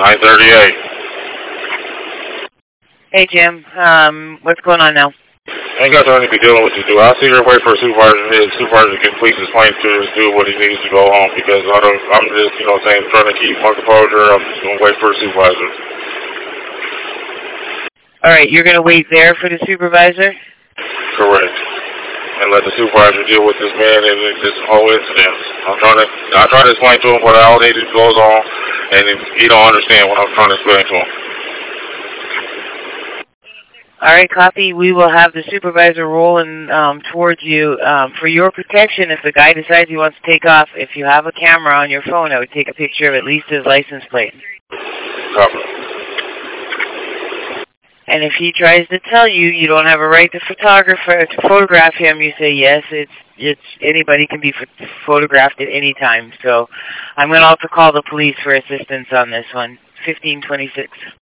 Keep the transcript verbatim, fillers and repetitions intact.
nine thirty-eight. Hey, Jim. Um, what's going on now? I ain't got nothing to be dealing with you, dude. I'll sit here and wait for a supervisor. His supervisor can please explain to us, do what he needs to go home, because I don't, I'm just, you know what I'm saying, trying to keep my composure. I'm just going to wait for a supervisor. All right, you're going to wait there for the supervisor? Correct. And let the supervisor deal with this man and this whole incident. I'm trying to, I try to explain to him what all needed goes on, and he don't understand what I'm trying to explain to him. All right, copy. We will have the supervisor rolling um, towards you. Um, for your protection, if the guy decides he wants to take off, if you have a camera on your phone, I would take a picture of at least his license plate. Copy. And if he tries to tell you you don't have a right to photographer to photograph him, you say yes. It's it's anybody can be photographed at any time. So I'm going to also call the police for assistance on this one. fifteen twenty-six.